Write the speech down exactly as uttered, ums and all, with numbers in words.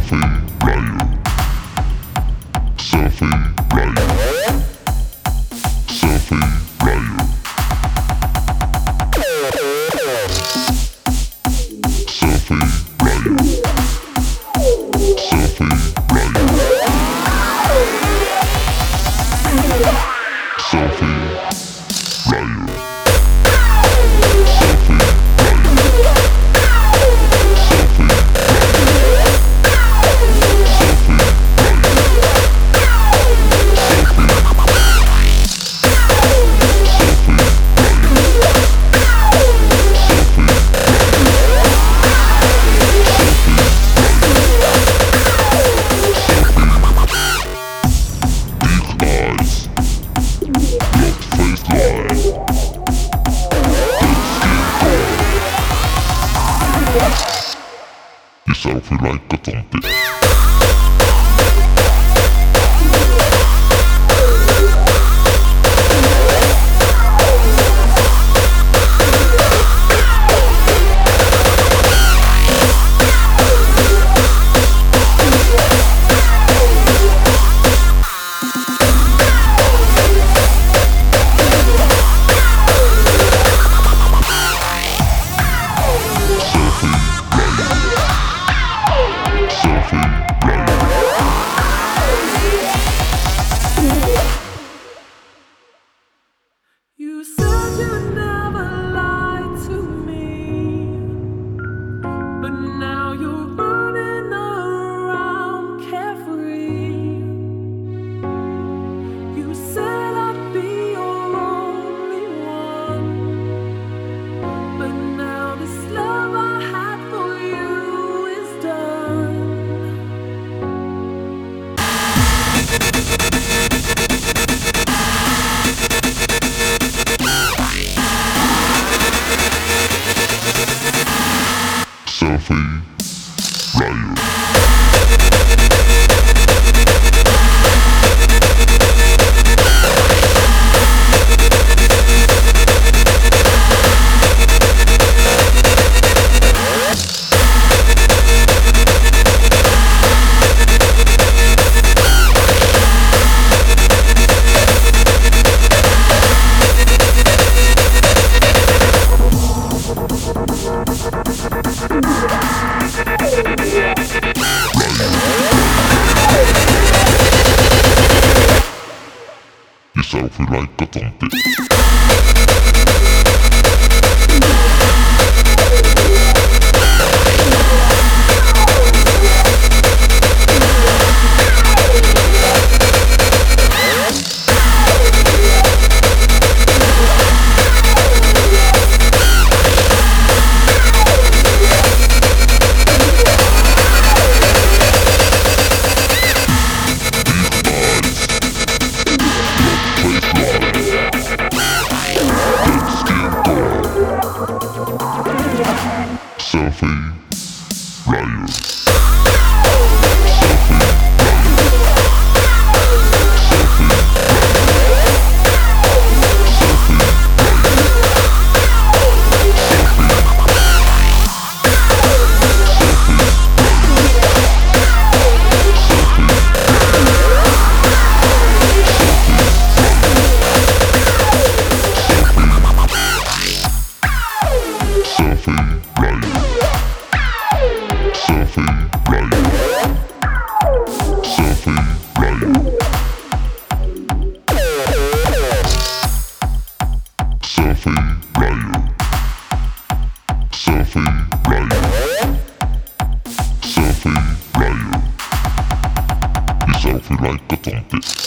Selfie like a trumpet. You said you'd never lie to me, but now you're running around carefree. You said I'd be your only one, but now this love I had for you is done. Selfie liar. Selfie like a trumpet. Selfie liar. Selfie like a trumpet.